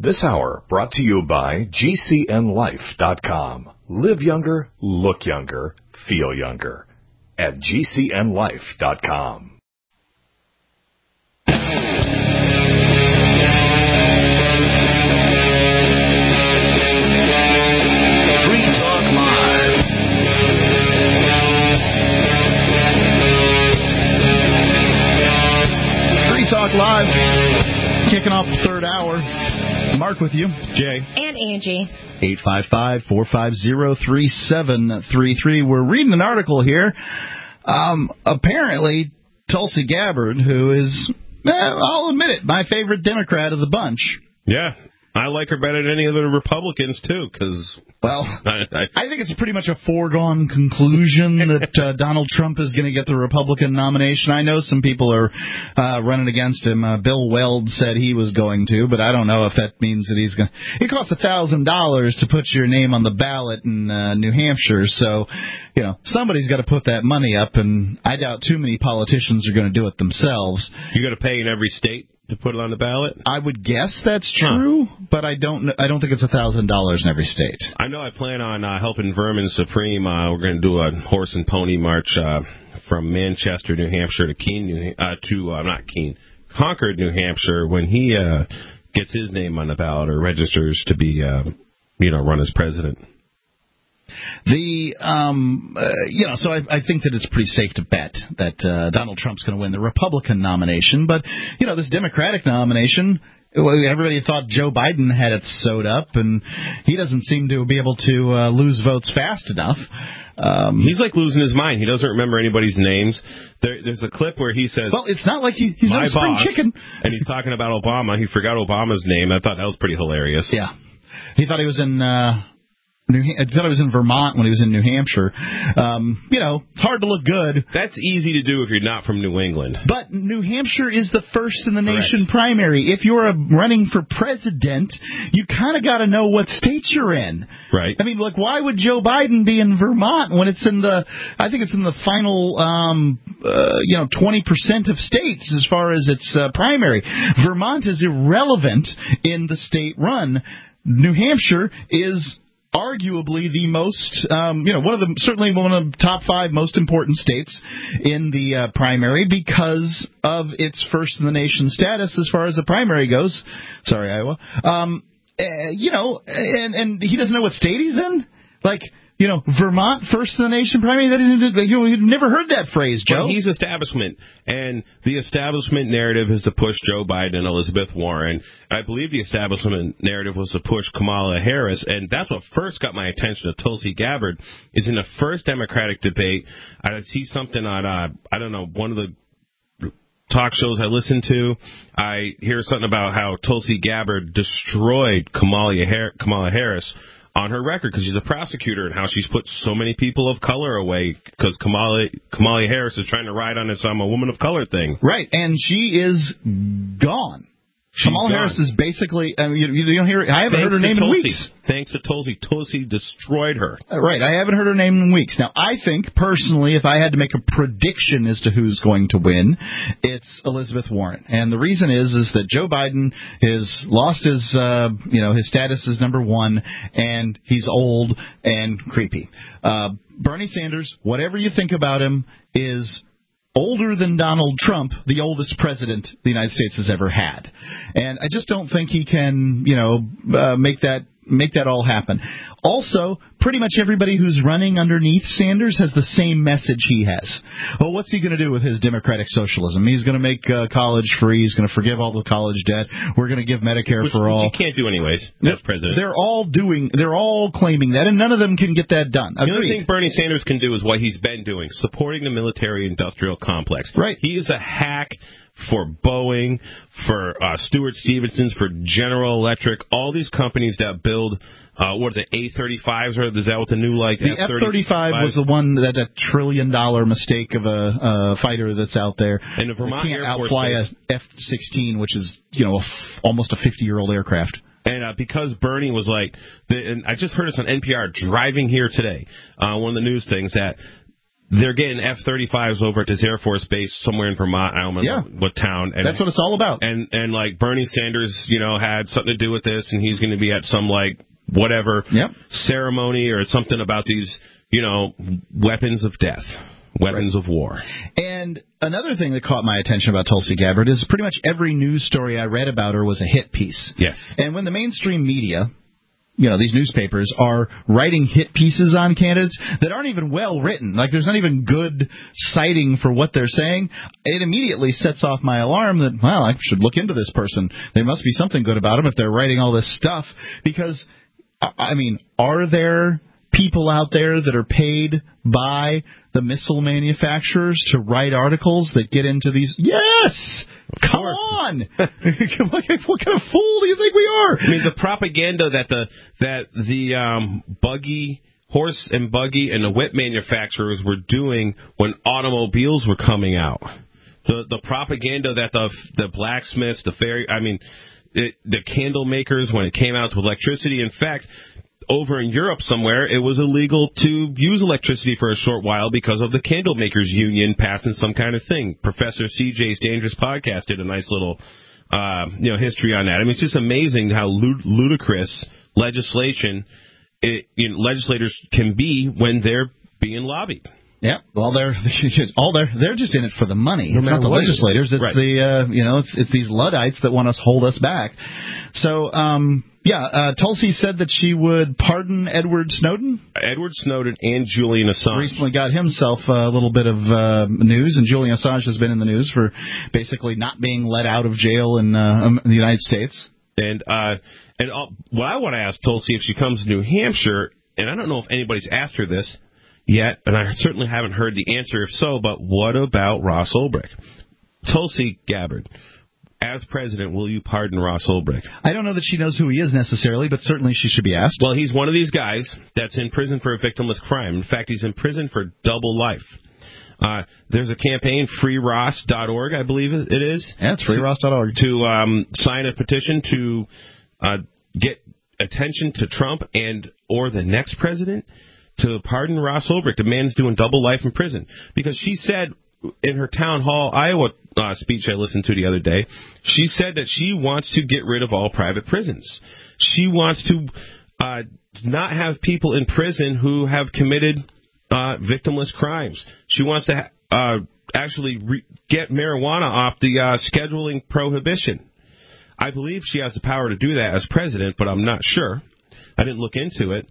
This hour brought to you by GCNLife.com. Live younger, look younger, feel younger. At GCNLife.com. Free Talk Live. Free Talk Live. Kicking off the third hour. Mark with you. Jay. And Angie. 855-450-3733. We're reading an article here. Apparently, Tulsi Gabbard, who is, I'll admit it, my favorite Democrat of the bunch. Yeah. I like her better than any of the Republicans, too, because... Well, I think it's pretty much a foregone conclusion that Donald Trump is going to get the Republican nomination. I know some people are running against him. Bill Weld said he was going to, but I don't know if that means that he's going to... It costs $1,000 to put your name on the ballot in New Hampshire, so, you know, somebody's got to put that money up, and I doubt too many politicians are going to do it themselves. You got to pay in every state to put it on the ballot? I would guess that's true, but I don't think it's $1,000 in every state. I know I plan on helping Vermin Supreme. We're going to do a horse and pony march from Manchester, New Hampshire to Concord, New Hampshire, when he gets his name on the ballot or registers to be, run as president. So I think that it's pretty safe to bet that Donald Trump's going to win the Republican nomination. But, this Democratic nomination, everybody thought Joe Biden had it sewed up, and he doesn't seem to be able to lose votes fast enough. He's like losing his mind. He doesn't remember anybody's names. There's a clip where he says, well, it's not like he's no spring chicken. And he's talking about Obama. He forgot Obama's name. I thought that was pretty hilarious. Yeah. He thought he was in... I thought it was in Vermont when he was in New Hampshire. Hard to look good. That's easy to do if you're not from New England. But New Hampshire is the first in the nation primary. If you're running for president, you kind of got to know what state you're in. Right. I mean, why would Joe Biden be in Vermont when it's in the final, 20% of states as far as its primary? Vermont is irrelevant in the state run. New Hampshire is arguably the most, one of the top 5 most important states in the primary because of its first in the nation status as far as the primary goes. Sorry, Iowa. And he doesn't know what state he's in? Vermont, first in the nation primary? You've never heard that phrase, Joe. Well, he's establishment, and the establishment narrative is to push Joe Biden and Elizabeth Warren. I believe the establishment narrative was to push Kamala Harris, and that's what first got my attention to Tulsi Gabbard, is in the first Democratic debate. I see something on, one of the talk shows I listen to. I hear something about how Tulsi Gabbard destroyed Kamala Harris on her record because she's a prosecutor and how she's put so many people of color away because Kamala Harris is trying to ride on this I'm a woman of color thing. Right, and she is gone. Kamala Harris is basically, you don't hear. I haven't heard her name in weeks. Thanks to Tulsi. Tulsi destroyed her. Right, I haven't heard her name in weeks. Now, I think, personally, if I had to make a prediction as to who's going to win, it's Elizabeth Warren. And the reason is that Joe Biden has lost his, his status as number 1, and he's old and creepy. Bernie Sanders, whatever you think about him, is older than Donald Trump, the oldest president the United States has ever had. And I just don't think he can, make that all happen. Also, pretty much everybody who's running underneath Sanders has the same message he has. Well, what's he going to do with his democratic socialism? He's going to make college free. He's going to forgive all the college debt. We're going to give Medicare for all. Which he can't do anyways as president. They're all claiming that, and none of them can get that done. The only thing Bernie Sanders can do is what he's been doing, supporting the military-industrial complex. Right. He is a hack for Boeing, for Stuart Stevenson, for General Electric, all these companies that build, A-35s, or is that what the new, the F-35 was the one, that $1 trillion mistake of a fighter that's out there. And the Vermont can't Air Force outfly a F-16, which is, almost a 50-year-old aircraft. And because Bernie was and I just heard this on NPR driving here today, one of the news things, that they're getting F-35s over at this Air Force base somewhere in Vermont. I don't remember what town. And that's what it's all about. And like Bernie Sanders, had something to do with this, and he's going to be at some like whatever ceremony or something about these, weapons of death, weapons of war. And another thing that caught my attention about Tulsi Gabbard is pretty much every news story I read about her was a hit piece. Yes. And when the mainstream media, these newspapers are writing hit pieces on candidates that aren't even well written, like there's not even good citing for what they're saying, it immediately sets off my alarm that, well, I should look into this person. There must be something good about them if they're writing all this stuff. Because, are there people out there that are paid by the missile manufacturers to write articles that get into these? Yes! Come on! What kind of fool do you think we are? The propaganda that the horse and buggy and the whip manufacturers were doing when automobiles were coming out. The propaganda that the blacksmiths, the candle makers, when it came out to electricity. In fact, over in Europe somewhere, it was illegal to use electricity for a short while because of the candle makers union passing some kind of thing. Professor CJ's Dangerous Podcast did a nice little, history on that. It's just amazing how ludicrous legislation, legislators can be when they're being lobbied. Yeah, well, they're just in it for the money. It's not the legislators. It's it's these Luddites that want to hold us back. So, Tulsi said that she would pardon Edward Snowden. Edward Snowden and Julian Assange. Recently got himself a little bit of news, and Julian Assange has been in the news for basically not being let out of jail in the United States. And what I want to ask Tulsi if she comes to New Hampshire, and I don't know if anybody's asked her this yet, and I certainly haven't heard the answer if so, but what about Ross Ulbricht? Tulsi Gabbard, as president, will you pardon Ross Ulbricht? I don't know that she knows who he is necessarily, but certainly she should be asked. Well, he's one of these guys that's in prison for a victimless crime. In fact, he's in prison for double life. There's a campaign, freeross.org, I believe it is. Yeah, it's freeross.org. To sign a petition to get attention to Trump and or the next president to pardon Ross Ulbricht. The man's doing double life in prison. Because she said in her town hall Iowa speech I listened to the other day, she said that she wants to get rid of all private prisons. She wants to not have people in prison who have committed victimless crimes. She wants to actually get marijuana off the scheduling prohibition. I believe she has the power to do that as president, but I'm not sure. I didn't look into it.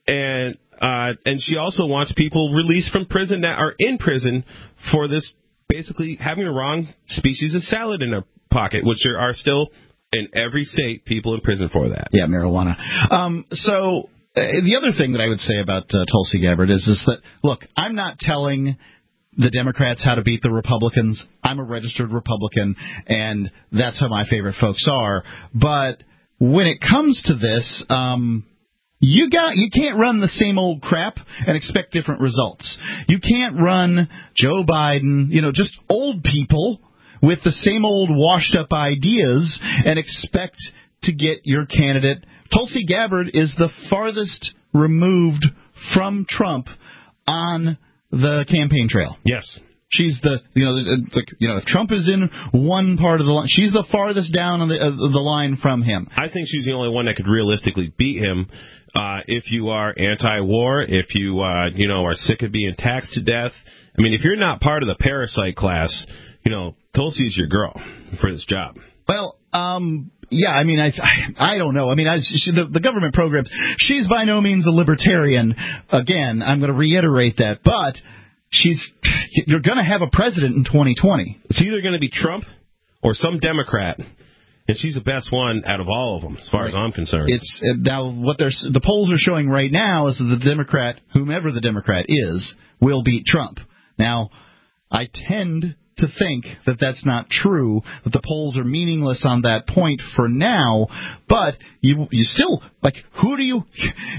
And she also wants people released from prison that are in prison for this, basically having the wrong species of salad in their pocket, which there are still in every state people in prison for that. Yeah, marijuana. So the other thing that I would say about Tulsi Gabbard is that, look, I'm not telling the Democrats how to beat the Republicans. I'm a registered Republican, and that's how my favorite folks are. But when it comes to this, you can't run the same old crap and expect different results. You can't run Joe Biden, just old people with the same old washed up ideas and expect to get your candidate. Tulsi Gabbard is the farthest removed from Trump on the campaign trail. Yes. She's if Trump is in one part of the line, she's the farthest down on the line from him. I think she's the only one that could realistically beat him. If you are anti-war, if you are sick of being taxed to death. If you're not part of the parasite class, Tulsi's your girl for this job. Well, yeah, I don't know. The government program, she's by no means a libertarian. Again, I'm going to reiterate that, but you're going to have a president in 2020. It's either going to be Trump or some Democrat, and she's the best one out of all of them, as far as I'm concerned. It's now what the polls are showing right now is that the Democrat, whomever the Democrat is, will beat Trump. Now, I tend to think that that's not true, that the polls are meaningless on that point for now, but you still, who do you...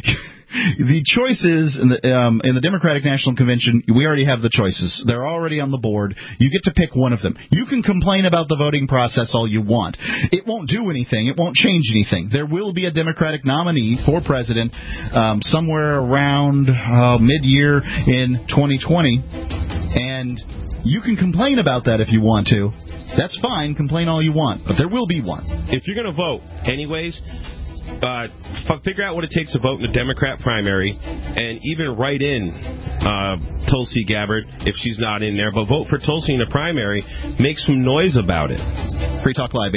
The choices in the Democratic National Convention, we already have the choices. They're already on the board. You get to pick one of them. You can complain about the voting process all you want. It won't do anything. It won't change anything. There will be a Democratic nominee for president somewhere around mid-year in 2020, and you can complain about that if you want to. That's fine. Complain all you want, but there will be one. If you're going to vote anyways, figure out what it takes to vote in the Democrat primary, and even write in Tulsi Gabbard if she's not in there, but vote for Tulsi in the primary. Make some noise about it. Free Talk Live,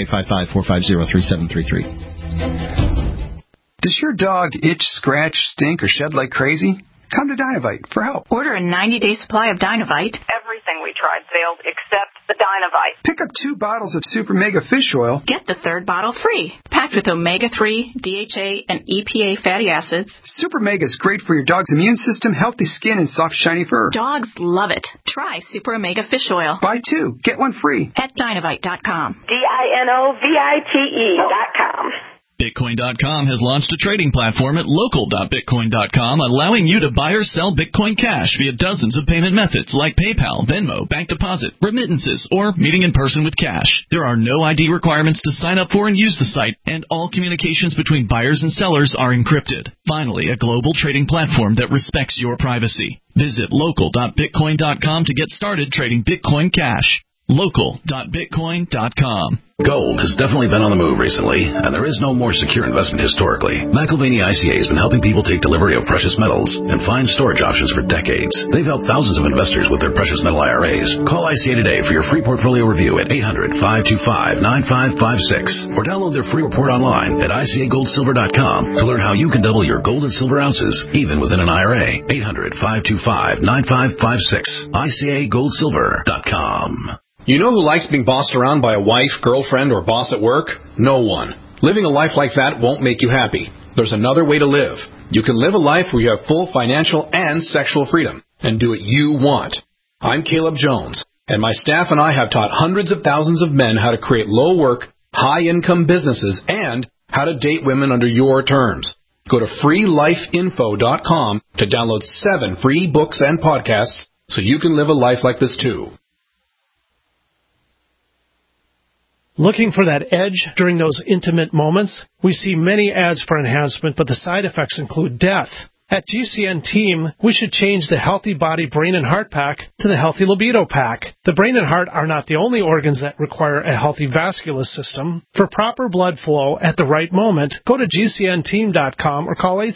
855-450-3733. Does your dog itch, scratch, stink, or shed like crazy? Come to Dynovite for help. Order a 90-day supply of Dynovite. Everything we tried failed except the Dynovite. Pick up 2 bottles of Super Mega Fish Oil. Get the 3rd bottle free. Packed with omega-3, DHA, and EPA fatty acids. Super Mega is great for your dog's immune system, healthy skin, and soft, shiny fur. Dogs love it. Try Super Omega Fish Oil. Buy 2, get 1 free. At Dynovite.com. DINOVITE.com. Bitcoin.com has launched a trading platform at local.bitcoin.com, allowing you to buy or sell Bitcoin Cash via dozens of payment methods like PayPal, Venmo, bank deposit, remittances, or meeting in person with cash. There are no ID requirements to sign up for and use the site, and all communications between buyers and sellers are encrypted. Finally, a global trading platform that respects your privacy. Visit local.bitcoin.com to get started trading Bitcoin Cash. Local.bitcoin.com. Gold has definitely been on the move recently, and there is no more secure investment historically. McIlvaney ICA has been helping people take delivery of precious metals and find storage options for decades. They've helped thousands of investors with their precious metal IRAs. Call ICA today for your free portfolio review at 800-525-9556 or download their free report online at ICAGoldSilver.com to learn how you can double your gold and silver ounces, even within an IRA. 800-525-9556. ICAGoldSilver.com. You know who likes being bossed around by a wife, girlfriend, or boss at work? No one. Living a life like that won't make you happy. There's another way to live. You can live a life where you have full financial and sexual freedom and do what you want. I'm Caleb Jones, and my staff and I have taught hundreds of thousands of men how to create low-work, high-income businesses and how to date women under your terms. Go to freelifeinfo.com to download 7 free books and podcasts so you can live a life like this too. Looking for that edge during those intimate moments? We see many ads for enhancement, but the side effects include death. At GCN Team, we should change the Healthy Body, Brain, and Heart Pack to the Healthy Libido Pack. The brain and heart are not the only organs that require a healthy vascular system. For proper blood flow at the right moment, go to GCNteam.com or call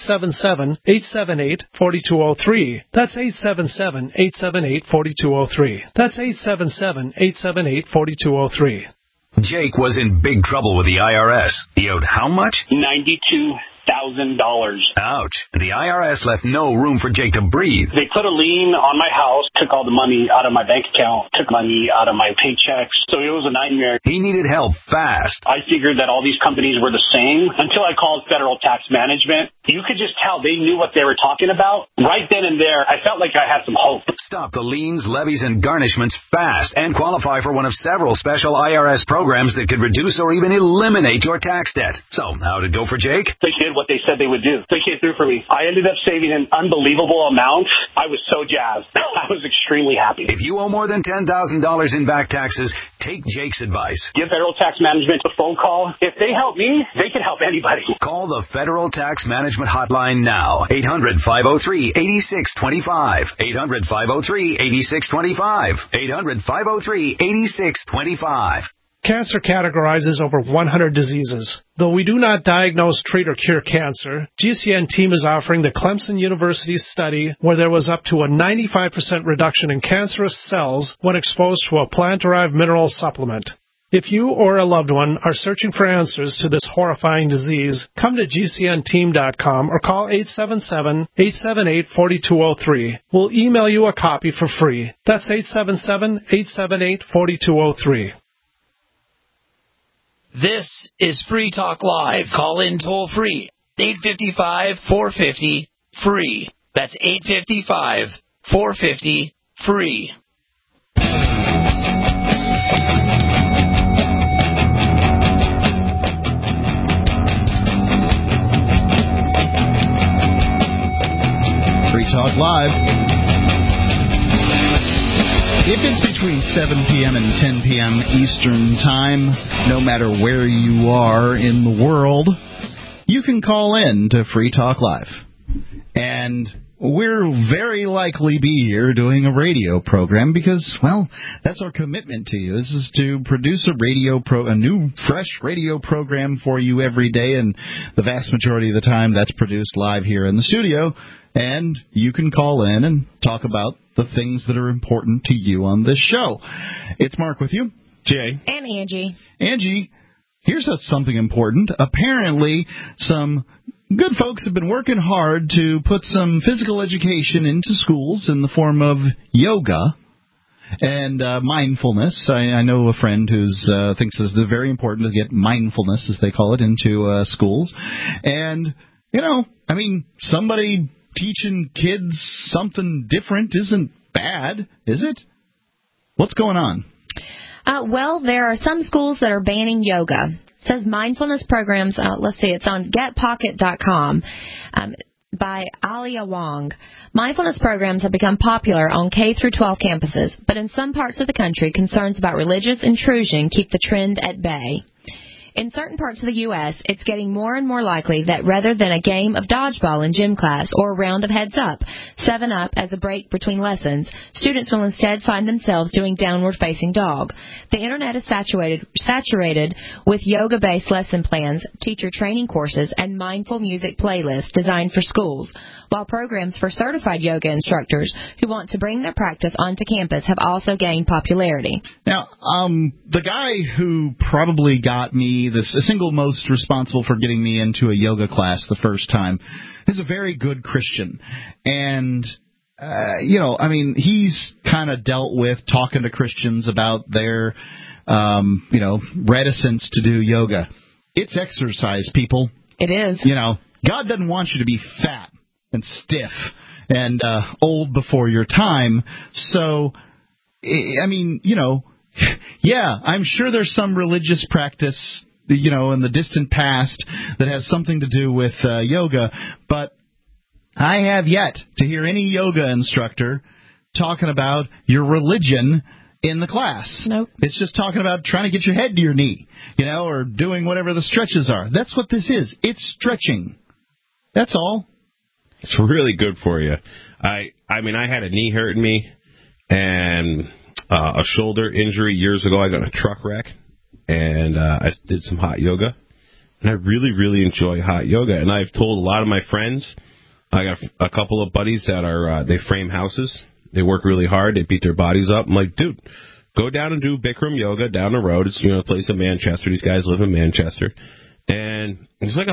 877-878-4203. That's 877-878-4203. That's 877-878-4203. Jake was in big trouble with the IRS. He owed how much? $92,000. Ouch. The IRS left no room for Jake to breathe. They put a lien on my house, took all the money out of my bank account, took money out of my paychecks. So it was a nightmare. He needed help fast. I figured that all these companies were the same until I called Federal Tax Management. You could just tell they knew what they were talking about. Right then and there, I felt like I had some hope. Stop the liens, levies, and garnishments fast and qualify for one of several special IRS programs that could reduce or even eliminate your tax debt. So, how'd it go for Jake? They did what they said they would do. They came through for me. I ended up saving an unbelievable amount. I was so jazzed. I was extremely happy. If you owe more than $10,000 in back taxes, take Jake's advice. Give Federal Tax Management a phone call. If they help me, they can help anybody. Call the Federal Tax Management Hotline now. 800-503-8625. 800-503-8625. 800-503-8625. Cancer categorizes over 100 diseases. Though we do not diagnose, treat, or cure cancer, GCN Team is offering the Clemson University study where there was up to a 95% reduction in cancerous cells when exposed to a plant-derived mineral supplement. If you or a loved one are searching for answers to this horrifying disease, come to GCNteam.com or call 877-878-4203. We'll email you a copy for free. That's 877-878-4203. This is Free Talk Live. Call in toll free. 855-450-FREE. That's 855-450-FREE. Talk Live. If it's between 7 p.m. and 10 p.m. Eastern Time, no matter where you are in the world, you can call in to Free Talk Live. And we'll very likely be here doing a radio program because, well, that's our commitment to you, is to produce a new, fresh radio program for you every day, and the vast majority of the time that's produced live here in the studio, and you can call in and talk about the things that are important to you on this show. It's Mark with you. Jay. And Angie. Angie, here's something important. Apparently, some good folks have been working hard to put some physical education into schools in the form of yoga and mindfulness. I know a friend who thinks it's very important to get mindfulness, as they call it, into schools. And, somebody teaching kids something different isn't bad, is it? What's going on? Well, there are some schools that are banning yoga. It says mindfulness programs, it's on getpocket.com by Alia Wong. Mindfulness programs have become popular on K-12 campuses, but in some parts of the country, concerns about religious intrusion keep the trend at bay. In certain parts of the U.S., it's getting more and more likely that rather than a game of dodgeball in gym class or a round of heads-up, 7-Up as a break between lessons, students will instead find themselves doing downward-facing dog. The Internet is saturated with yoga-based lesson plans, teacher training courses, and mindful music playlists designed for schools, while programs for certified yoga instructors who want to bring their practice onto campus have also gained popularity. Now, the guy who probably got me the single most responsible for getting me into a yoga class the first time is a very good Christian. And, he's kind of dealt with talking to Christians about their, reticence to do yoga. It's exercise, people. It is. God doesn't want you to be fat and stiff and old before your time. So, yeah, I'm sure there's some religious practice, in the distant past that has something to do with yoga, but I have yet to hear any yoga instructor talking about your religion in the class. Nope. It's just talking about trying to get your head to your knee, or doing whatever the stretches are. That's what this is. It's stretching. That's all. It's really good for you. I had a knee hurting me and a shoulder injury years ago. I got in a truck wreck, and I did some hot yoga, and I really, really enjoy hot yoga. And I've told a lot of my friends. I got a couple of buddies that are they frame houses. They work really hard. They beat their bodies up. I'm like, dude, go down and do Bikram yoga down the road. It's a place in Manchester. These guys live in Manchester, and it's like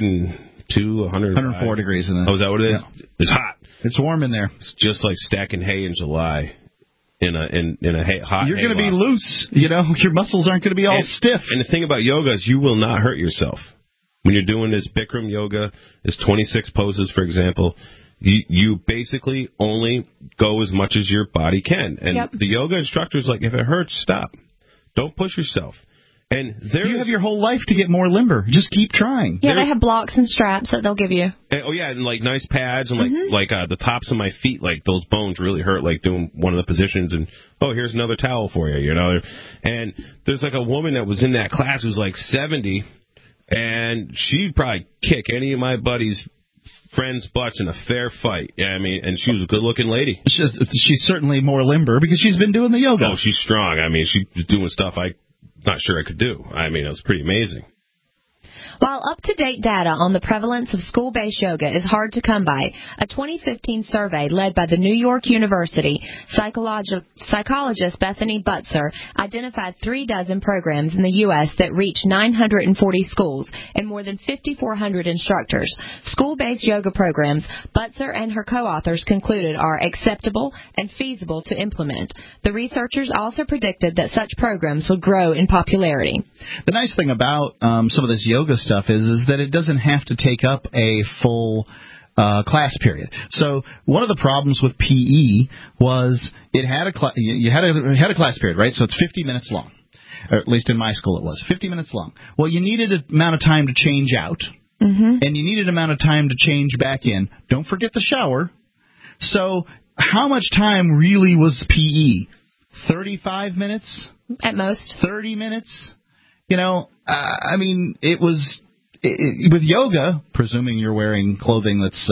102, 104 degrees in there. Oh, is that what it is? Yeah. It's hot. It's warm in there. It's just like stacking hay in July. In a hot. You're going to be loose, your muscles aren't going to be all stiff. And the thing about yoga is you will not hurt yourself. When you're doing this Bikram yoga, this 26 poses, for example, you basically only go as much as your body can. And the yoga instructor's like, if it hurts, stop. Don't push yourself. And you have your whole life to get more limber. Just keep trying. Yeah, they have blocks and straps that they'll give you. And like nice pads and the tops of my feet, like those bones really hurt, like doing one of the positions. And here's another towel for you, And there's like a woman that was in that class who's like 70, and she'd probably kick any of my buddies' friends' butts in a fair fight. Yeah, and she was a good-looking lady. She's certainly more limber because she's been doing the yoga. Oh, she's strong. She was doing stuff not sure I could do. It was pretty amazing. While up-to-date data on the prevalence of school-based yoga is hard to come by, a 2015 survey led by the New York University psychologist Bethany Butzer identified 36 programs in the U.S. that reach 940 schools and more than 5,400 instructors. School-based yoga programs, Butzer and her co-authors concluded, are acceptable and feasible to implement. The researchers also predicted that such programs would grow in popularity. The nice thing about some of this yoga stuff is that it doesn't have to take up a full class period. So one of the problems with PE was it had you had a class period, right? So it's 50 minutes long, or at least in my school it was 50 minutes long. Well, you needed an amount of time to change out, and you needed an amount of time to change back in. Don't forget the shower. So how much time really was PE? 35 minutes? At most. 30 minutes? I mean, it was... with yoga, presuming you're wearing clothing that's,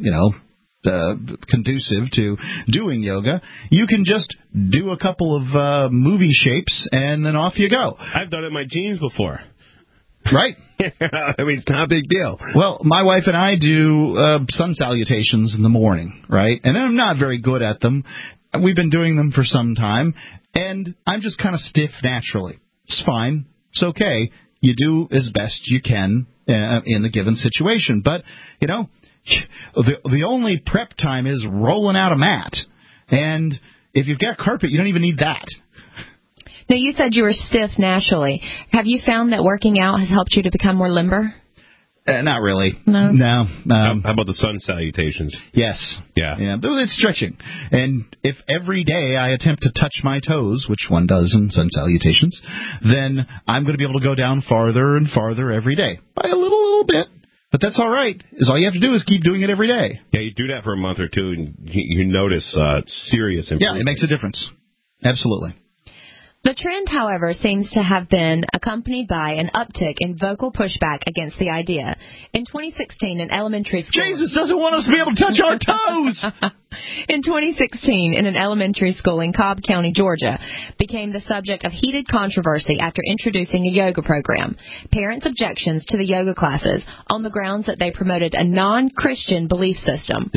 conducive to doing yoga, you can just do a couple of movie shapes and then off you go. I've done it in my jeans before. Right. I mean, it's not a big deal. Well, my wife and I do sun salutations in the morning, right? And I'm not very good at them. We've been doing them for some time, and I'm just kind of stiff naturally. It's fine. It's okay. You do as best you can in the given situation. But, the only prep time is rolling out a mat. And if you've got carpet, you don't even need that. Now, you said you were stiff naturally. Have you found that working out has helped you to become more limber? Not really. No. How about the sun salutations? Yes. Yeah. It's stretching. And if every day I attempt to touch my toes, which one does in sun salutations, then I'm going to be able to go down farther and farther every day. By a little bit. But that's all right. All you have to do is keep doing it every day. Yeah, you do that for a month or two, and you notice serious improvement. Yeah, it makes a difference. Absolutely. The trend, however, seems to have been accompanied by an uptick in vocal pushback against the idea. In 2016, an elementary school... Jesus doesn't want us to be able to touch our toes! In 2016, in an elementary school in Cobb County, Georgia, became the subject of heated controversy after introducing a yoga program. Parents' objections to the yoga classes on the grounds that they promoted a non-Christian belief system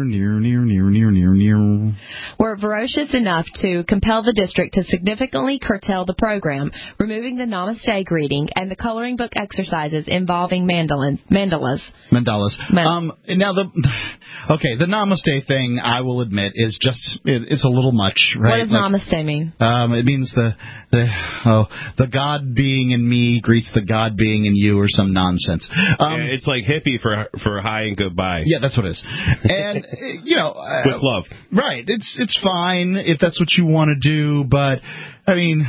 were ferocious enough to compel the district to significantly curtail the program, removing the Namaste greeting and the coloring book exercises involving mandalas. Now, the Namaste thing, I will admit, is just, it's a little much, right? What does Namaste mean? It means the God being in me greets the God being in you, or some nonsense. It's like hippie for hi and goodbye. Yeah, that's what it is. And, with love. Right. It's fine if that's what you want to do, but, I mean,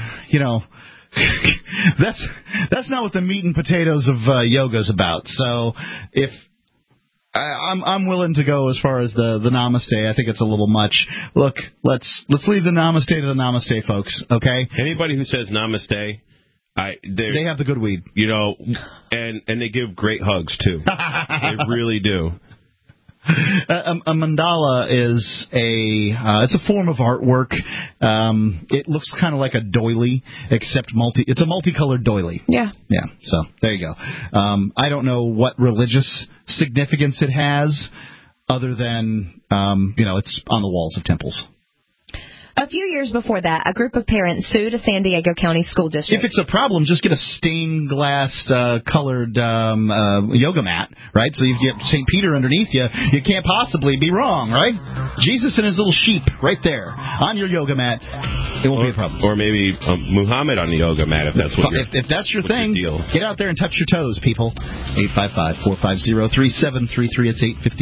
that's not what the meat and potatoes of yoga's about. So if I'm willing to go as far as the Namaste. I think it's a little much. Look, let's leave the Namaste to the Namaste folks, okay? Anybody who says Namaste, they have the good weed. And they give great hugs, too. They really do. A mandala is it's a form of artwork. It looks kind of like a doily, except it's a multicolored doily. Yeah. Yeah. So there you go. I don't know what religious significance it has, other than it's on the walls of temples. A few years before that, a group of parents sued a San Diego County school district. If it's a problem, just get a stained glass colored yoga mat, right? So you get St. Peter underneath you. You can't possibly be wrong, right? Jesus and his little sheep right there on your yoga mat. It won't be a problem. Or maybe Muhammad on the yoga mat, if that's what if that's your thing. Get out there and touch your toes, people. 855-450-3733. It's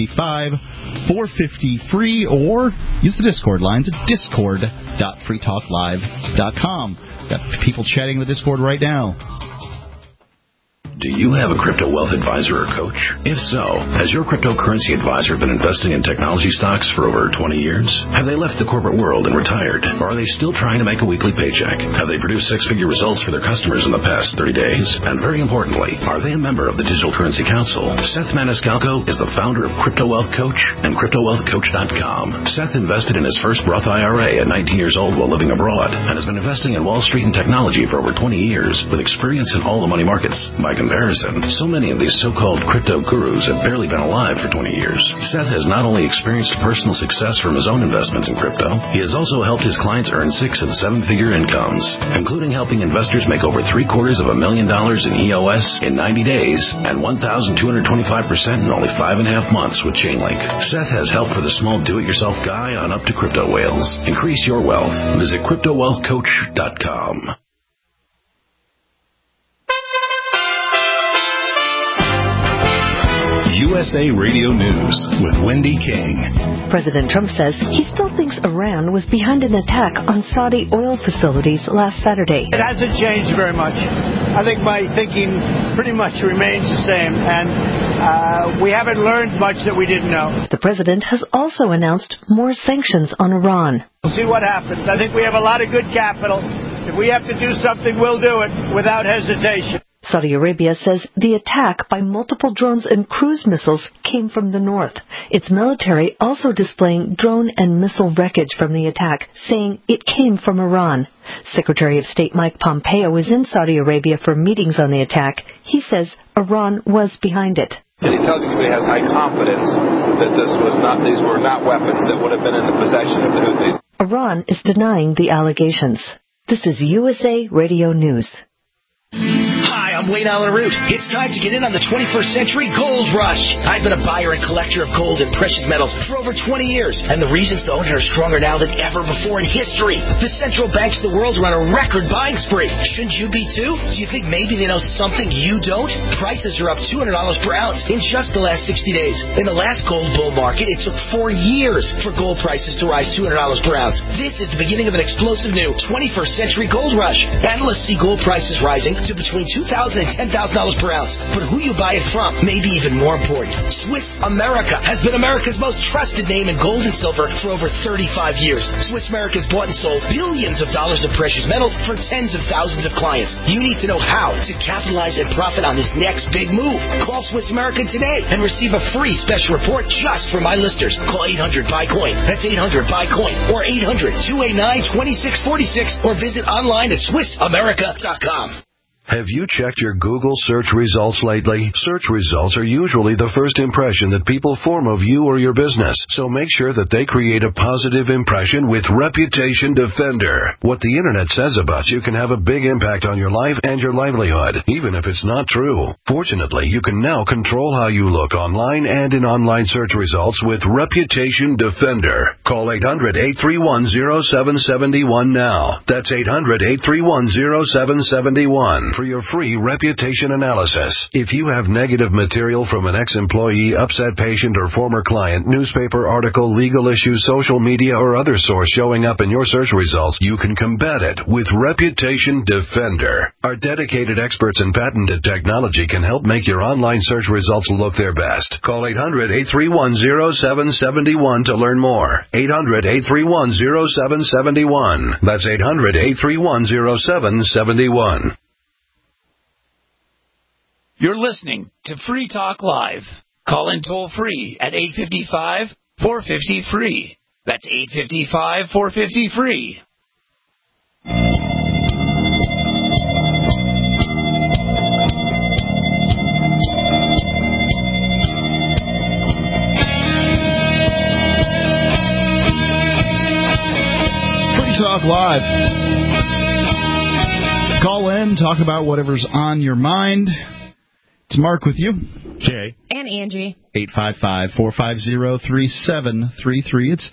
855-450 free, or use the Discord lines at discord.freetalklive.com. Got people chatting in the Discord right now. Do you have a crypto wealth advisor or coach? If so, has your cryptocurrency advisor been investing in technology stocks for over 20 years? Have they left the corporate world and retired? Or are they still trying to make a weekly paycheck? Have they produced six-figure results for their customers in the past 30 days? And very importantly, are they a member of the Digital Currency Council? Seth Maniscalco is the founder of Crypto Wealth Coach and CryptoWealthCoach.com. Seth invested in his first Roth IRA at 19 years old while living abroad, and has been investing in Wall Street and technology for over 20 years with experience in all the money markets. By comparison, so many of these so-called crypto gurus have barely been alive for 20 years. Seth has not only experienced personal success from his own investments in crypto, he has also helped his clients earn 6- and 7-figure incomes, including helping investors make over $750,000 in EOS in 90 days and 1,225% in only 5.5 months with Chainlink. Seth has help for the small do-it-yourself guy on up to crypto whales. Increase your wealth. Visit CryptoWealthCoach.com. USA Radio News with Wendy King. President Trump says he still thinks Iran was behind an attack on Saudi oil facilities last Saturday. It hasn't changed very much. I think my thinking pretty much remains the same, and We haven't learned much that we didn't know. The president has also announced more sanctions on Iran. We'll see what happens. I think we have a lot of good capital. If we have to do something, we'll do it without hesitation. Saudi Arabia says the attack by multiple drones and cruise missiles came from the north. Its military also displaying drone and missile wreckage from the attack, saying it came from Iran. Secretary of State Mike Pompeo is in Saudi Arabia for meetings on the attack. He says Iran was behind it. And he tells you he has high confidence that these were not weapons that would have been in the possession of the Houthis. Iran is denying the allegations. This is USA Radio News. Hi, I'm Wayne Allen Root. It's time to get in on the 21st century gold rush. I've been a buyer and collector of gold and precious metals for over 20 years, and the reasons to own it are stronger now than ever before in history. The central banks of the world are on a record buying spree. Shouldn't you be too? Do you think maybe they know something you don't? Prices are up $200 per ounce in just the last 60 days. In the last gold bull market, it took 4 years for gold prices to rise $200 per ounce. This is the beginning of an explosive new 21st century gold rush. Analysts see gold prices rising to between $2,000 and $10,000 per ounce. But who you buy it from may be even more important. Swiss America has been America's most trusted name in gold and silver for over 35 years. Swiss America has bought and sold billions of dollars of precious metals for tens of thousands of clients. You need to know how to capitalize and profit on this next big move. Call Swiss America today and receive a free special report just for my listeners. Call 800-BUY-COIN. That's 800-BUY-COIN or 800-289-2646 or visit online at SwissAmerica.com. Have you checked your Google search results lately? Search results are usually the first impression that people form of you or your business, so make sure that they create a positive impression with Reputation Defender. What the Internet says about you can have a big impact on your life and your livelihood, even if it's not true. Fortunately, you can now control how you look online and in online search results with Reputation Defender. Call 800-831-0771 now. That's 800-831-0771. For your free reputation analysis. If you have negative material from an ex-employee, upset patient, or former client, newspaper article, legal issue, social media, or other source showing up in your search results, you can combat it with Reputation Defender. Our dedicated experts in patented technology can help make your online search results look their best. Call 800-831-0771 to learn more. 800-831-0771. That's 800-831-0771. You're listening to Free Talk Live. Call in toll free at 855-450-FREE. That's 855-450-FREE. Free Talk Live. Call in, talk about whatever's on your mind. It's Mark with you. Jay. And Angie. 855-450-3733. It's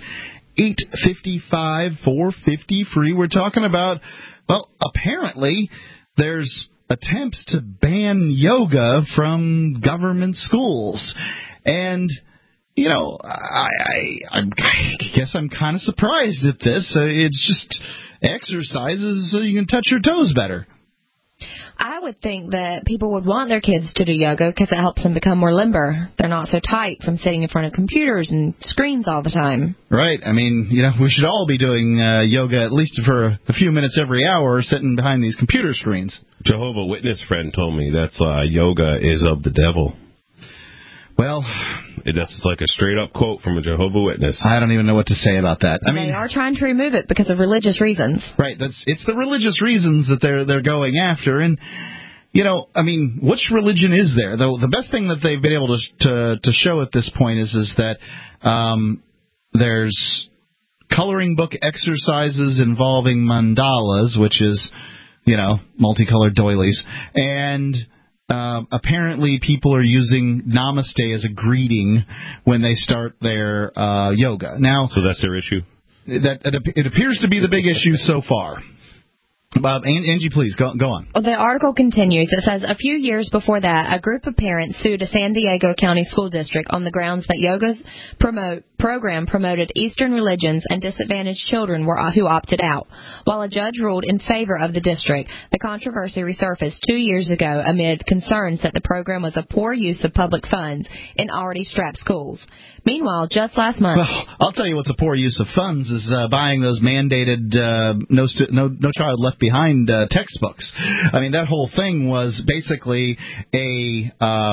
855-450-FREE. We're talking about, well, apparently there's attempts to ban yoga from government schools. And, you know, I guess I'm kind of surprised at this. It's just exercises so you can touch your toes better. I would think that people would want their kids to do yoga because it helps them become more limber. They're not so tight from sitting in front of computers and screens all the time. Right. I mean, you know, we should all be doing yoga at least for a few minutes every hour sitting behind these computer screens. Jehovah Witness friend told me that's yoga is of the devil. Well, that's like a straight-up quote from a Jehovah Witness. I don't even know what to say about that. I mean, they are trying to remove it because of religious reasons. Right. It's the religious reasons that they're going after. And, you know, I mean, which religion is there? Though the best thing that they've been able to show at this point is that there's coloring book exercises involving mandalas, which is, you know, multicolored doilies, and apparently people are using namaste as a greeting when they start their yoga. Now, so that's their issue? It appears to be the big issue so far. Angie, please, go on. The article continues. It says, a few years before that, a group of parents sued a San Diego County school district on the grounds that yogas promote program promoted Eastern religions and disadvantaged children who opted out. While a judge ruled in favor of the district, the controversy resurfaced 2 years ago amid concerns that the program was a poor use of public funds in already strapped schools. Meanwhile, just last month... Well, I'll tell you what's a poor use of funds is buying those mandated No Child Left Behind textbooks. I mean, that whole thing was basically it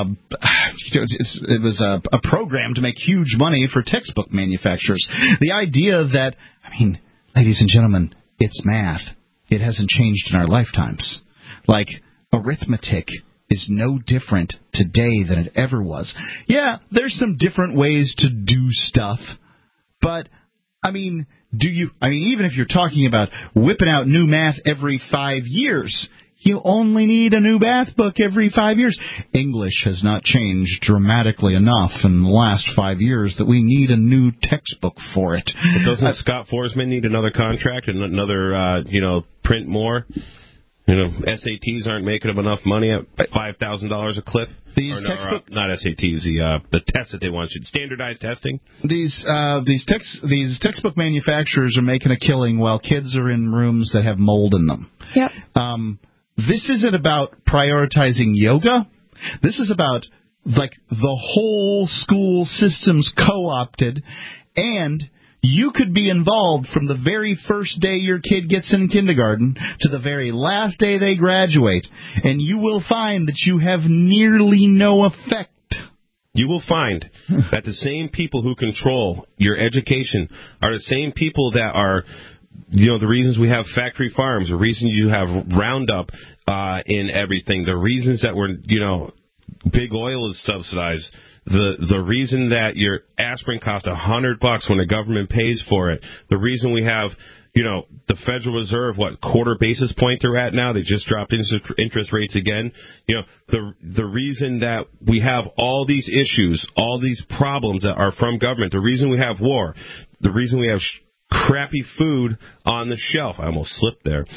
was a program to make huge money for textbook manufacturers. The idea that, I mean, ladies and gentlemen, it's math. It hasn't changed in our lifetimes. Like, arithmetic is no different today than it ever was. Yeah, there's some different ways to do stuff, but, I mean, even if you're talking about whipping out new math every 5 years, you only need a new math book every 5 years. English has not changed dramatically enough in the last 5 years that we need a new textbook for it. But doesn't Scott Forsman need another contract and another, print more? SATs aren't making them enough money at $5,000 a clip. Not SATs, the tests that they want you to standardized testing. These textbook manufacturers are making a killing while kids are in rooms that have mold in them. Yep. This isn't about prioritizing yoga. This is about like the whole school system's co-opted, and you could be involved from the very first day your kid gets in kindergarten to the very last day they graduate, and you will find that you have nearly no effect. You will find that the same people who control your education are the same people that are, the reasons we have factory farms, the reason you have Roundup in everything, the reasons that we're, big oil is subsidized. The reason that your aspirin costs $100 when the government pays for it, the reason we have, the Federal Reserve, quarter basis point they're at now, they just dropped interest rates again. The reason that we have all these issues, all these problems that are from government, the reason we have war, the reason we have crappy food on the shelf, I almost slipped there,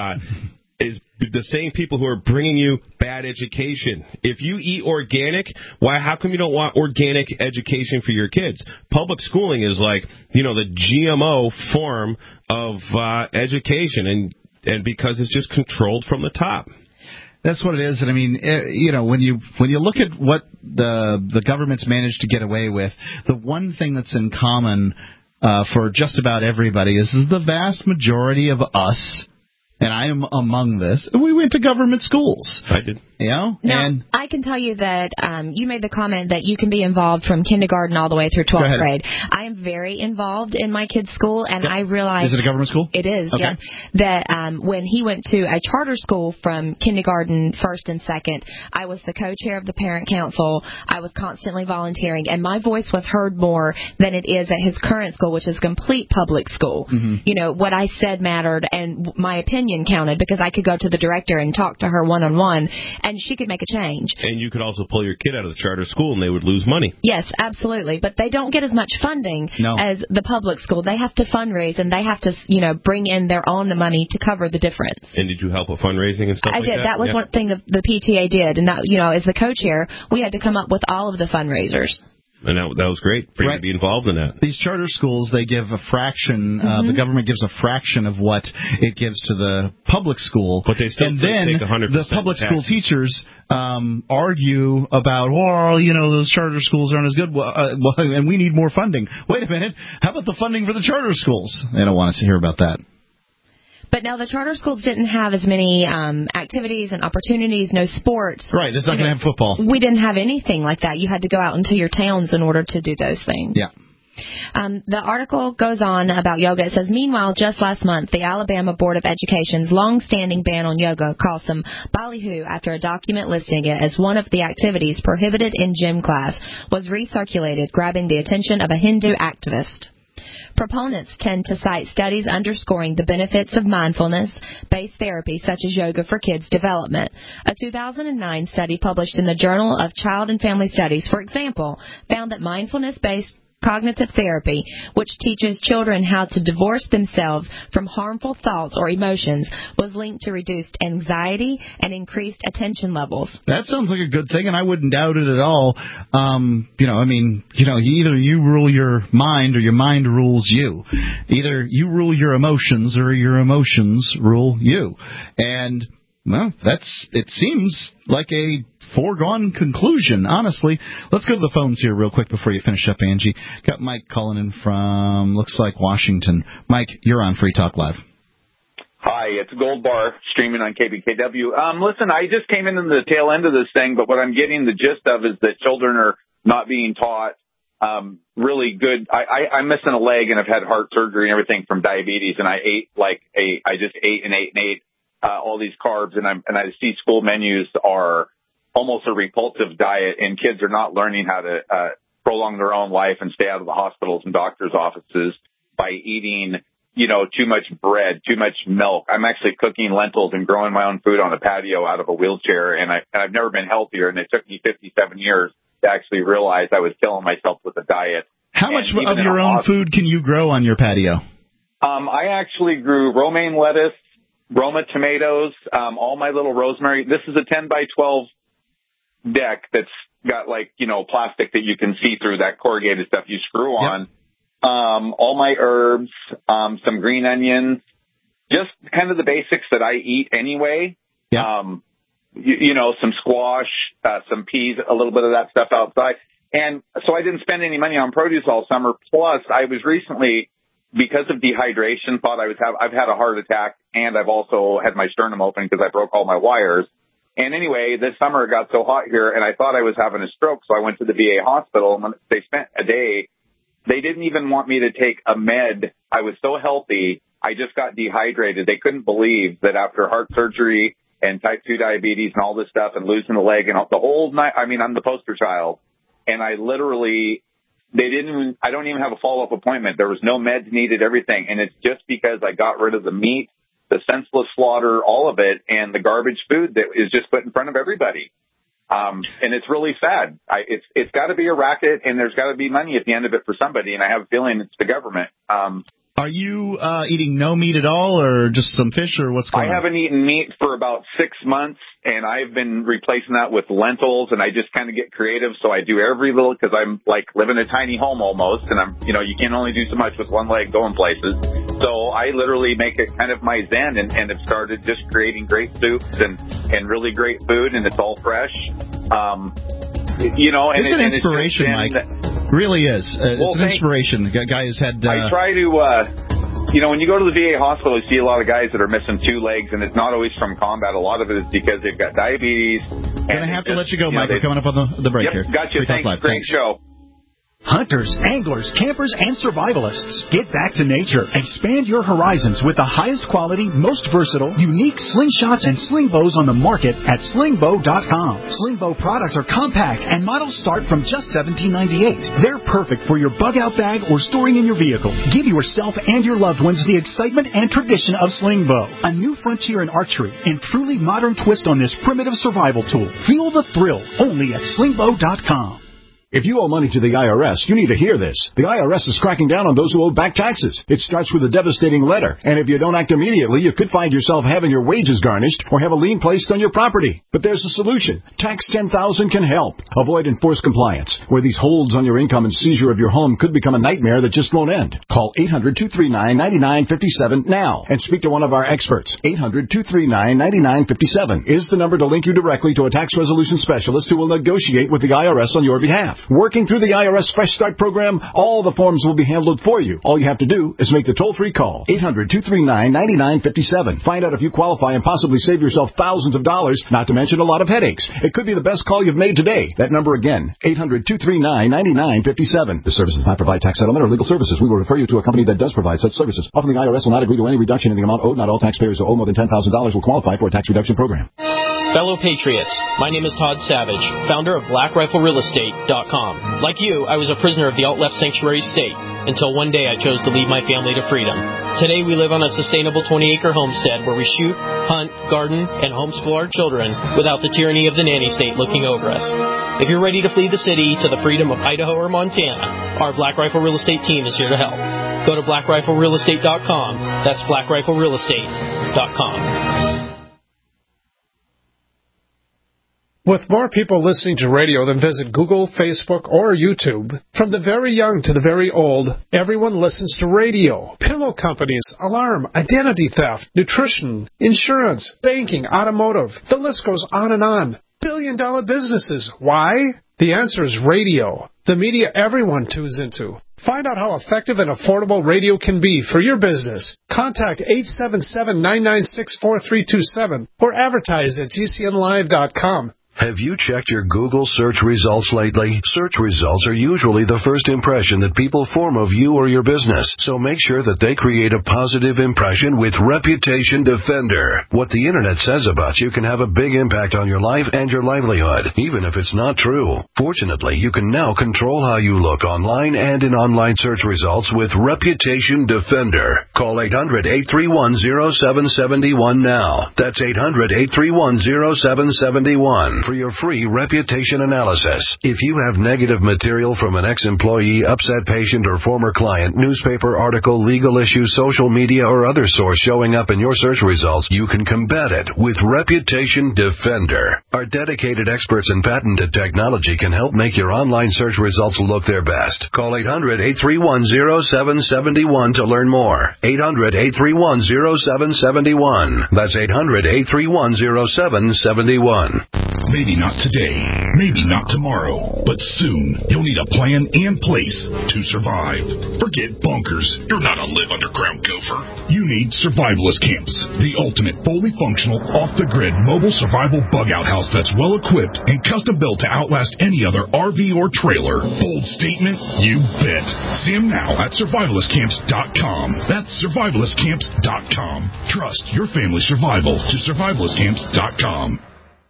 is the same people who are bringing you bad education. If you eat organic, how come you don't want organic education for your kids? Public schooling is like, the GMO form of education, and because it's just controlled from the top. That's what it is. And I mean, when you look at what the government's managed to get away with, the one thing that's in common for just about everybody is the vast majority of us, and I am among this, we went to government schools. I did. Now, I can tell you that you made the comment that you can be involved from kindergarten all the way through 12th grade. I am very involved in my kid's school, and I realized... Is it a government school? It is, okay. Yeah. That when he went to a charter school from kindergarten, first and second, I was the co-chair of the parent council. I was constantly volunteering, and my voice was heard more than it is at his current school, which is complete public school. Mm-hmm. What I said mattered, and my opinion counted, because I could go to the director and talk to her one-on-one, and she could make a change. And you could also pull your kid out of the charter school and they would lose money. Yes, absolutely. But they don't get as much funding as the public school. They have to fundraise, and they have to, bring in their own money to cover the difference. And did you help with fundraising and stuff like that? I did. That was one thing the PTA did. And that, as the co-chair, we had to come up with all of the fundraisers. And that was great for you to be involved in that. These charter schools, they give a fraction, the government gives a fraction of what it gives to the public school. But they still take 100% the public school teachers argue about, those charter schools aren't as good, and we need more funding. Wait a minute, how about the funding for the charter schools? They don't want us to hear about that. But now the charter schools didn't have as many activities and opportunities, no sports. Right, it's not going to have football. We didn't have anything like that. You had to go out into your towns in order to do those things. Yeah. The article goes on about yoga. It says, meanwhile, just last month, the Alabama Board of Education's long-standing ban on yoga caused some ballyhoo after a document listing it as one of the activities prohibited in gym class was recirculated, grabbing the attention of a Hindu activist. Proponents tend to cite studies underscoring the benefits of mindfulness-based therapy such as yoga for kids' development. A 2009 study published in the Journal of Child and Family Studies, for example, found that mindfulness-based cognitive therapy, which teaches children how to divorce themselves from harmful thoughts or emotions, was linked to reduced anxiety and increased attention levels. That sounds like a good thing, and I wouldn't doubt it at all. Either you rule your mind or your mind rules you. Either you rule your emotions or your emotions rule you. And, well, it seems like a foregone conclusion, honestly. Let's go to the phones here real quick before you finish up, Angie. Got Mike calling in from, looks like, Washington. Mike, you're on Free Talk Live. Hi, it's Gold Bar streaming on KBKW. Listen, I just came in the tail end of this thing, but what I'm getting the gist of is that children are not being taught really good. I'm missing a leg and I've had heart surgery and everything from diabetes, and I just ate all these carbs, and I see school menus are almost a repulsive diet, and kids are not learning how to prolong their own life and stay out of the hospitals and doctors' offices by eating, too much bread, too much milk. I'm actually cooking lentils and growing my own food on a patio out of a wheelchair, and I've never been healthier, and it took me 57 years to actually realize I was killing myself with a diet. How much of your own food can you grow on your patio? I actually grew romaine lettuce, Roma tomatoes, all my little rosemary. This is a 10 by 12 deck that's got plastic that you can see through, that corrugated stuff you screw on. Yep. All my herbs, some green onions, just kind of the basics that I eat anyway. Yep. Some squash, some peas, a little bit of that stuff outside. And so I didn't spend any money on produce all summer. Plus, I was recently, because of dehydration, thought I've had a heart attack, and I've also had my sternum open because I broke all my wires. And anyway, this summer it got so hot here, and I thought I was having a stroke, so I went to the VA hospital, and when they spent a day, they didn't even want me to take a med. I was so healthy, I just got dehydrated. They couldn't believe that after heart surgery and type 2 diabetes and all this stuff and losing the leg and all, the whole night, I'm the poster child. And I literally, I don't even have a follow-up appointment. There was no meds needed, everything. And it's just because I got rid of the meat, the senseless slaughter, all of it, and the garbage food that is just put in front of everybody. And it's really sad. It's got to be a racket, and there's got to be money at the end of it for somebody, and I have a feeling it's the government. Are you eating no meat at all, or just some fish, or what's going on? I haven't eaten meat for about 6 months, and I've been replacing that with lentils, and I just kind of get creative, so I do every little, because I'm live in a tiny home almost, and you can only do so much with one leg going places. So I literally make it kind of my zen, and have started just creating great soups and really great food, and it's all fresh. It's an inspiration, Mike. Really is. It's an inspiration. The guy has had... I try to, when you go to the VA hospital, you see a lot of guys that are missing 2 legs, and it's not always from combat. A lot of it is because they've got diabetes. I'm going to have to let you go, Mike. We're coming up on the break here. Gotcha. Thanks. Great show. Hunters, anglers, campers, and survivalists. Get back to nature. Expand your horizons with the highest quality, most versatile, unique slingshots and sling bows on the market at slingbow.com. Slingbow products are compact and models start from just $17.98. They're perfect for your bug-out bag or storing in your vehicle. Give yourself and your loved ones the excitement and tradition of Slingbow, a new frontier in archery and truly modern twist on this primitive survival tool. Feel the thrill only at slingbow.com. If you owe money to the IRS, you need to hear this. The IRS is cracking down on those who owe back taxes. It starts with a devastating letter, and if you don't act immediately, you could find yourself having your wages garnished or have a lien placed on your property. But there's a solution. Tax 10,000 can help. Avoid enforced compliance, where these holds on your income and seizure of your home could become a nightmare that just won't end. Call 800-239-9957 now and speak to one of our experts. 800-239-9957 is the number to link you directly to a tax resolution specialist who will negotiate with the IRS on your behalf. Working through the IRS Fresh Start program, all the forms will be handled for you. All you have to do is make the toll-free call, 800-239-9957. Find out if you qualify and possibly save yourself thousands of dollars, not to mention a lot of headaches. It could be the best call you've made today. That number again, 800-239-9957. This service does not provide tax settlement or legal services. We will refer you to a company that does provide such services. Often the IRS will not agree to any reduction in the amount owed. Not all taxpayers who owe more than $10,000 will qualify for a tax reduction program. Fellow Patriots, my name is Todd Savage, founder of BlackRifleRealEstate.com. Like you, I was a prisoner of the alt-left sanctuary state until one day I chose to lead my family to freedom. Today we live on a sustainable 20-acre homestead where we shoot, hunt, garden, and homeschool our children without the tyranny of the nanny state looking over us. If you're ready to flee the city to the freedom of Idaho or Montana, Our Black Rifle Real Estate team is here to help. Go to blackriflerealestate.com. That's blackriflerealestate.com. With more people listening to radio than visit Google, Facebook, or YouTube, from the very young to the very old, everyone listens to radio. Pillow companies, alarm, identity theft, nutrition, insurance, banking, automotive. The list goes on and on. Billion-dollar businesses. Why? The answer is radio, the media everyone tunes into. Find out how effective and affordable radio can be for your business. Contact 877-996-4327 or advertise at gcnlive.com. Have you checked your Google search results lately? Search results are usually the first impression that people form of you or your business, so make sure that they create a positive impression with Reputation Defender. What the internet says about you can have a big impact on your life and your livelihood, even if it's not true. Fortunately, you can now control how you look online and in online search results with Reputation Defender. Call 800-831-0771 now. That's 800-831-0771. For your free reputation analysis. If you have negative material from an ex-employee, upset patient, or former client, newspaper article, legal issue, social media, or other source showing up in your search results, you can combat it with Reputation Defender. Our dedicated experts in patented technology can help make your online search results look their best. Call 800-831-0771 to learn more. 800-831-0771. That's 800-831-0771. Maybe not today, maybe not tomorrow, but soon you'll need a plan in place to survive. Forget bunkers. You're not a live underground gopher. You need survivalist camps, the ultimate fully functional, off-the-grid mobile survival bug-out house that's well-equipped and custom-built to outlast any other RV or trailer. Bold statement? You bet. See them now at survivalistcamps.com. That's survivalistcamps.com. Trust your family's survival to survivalistcamps.com.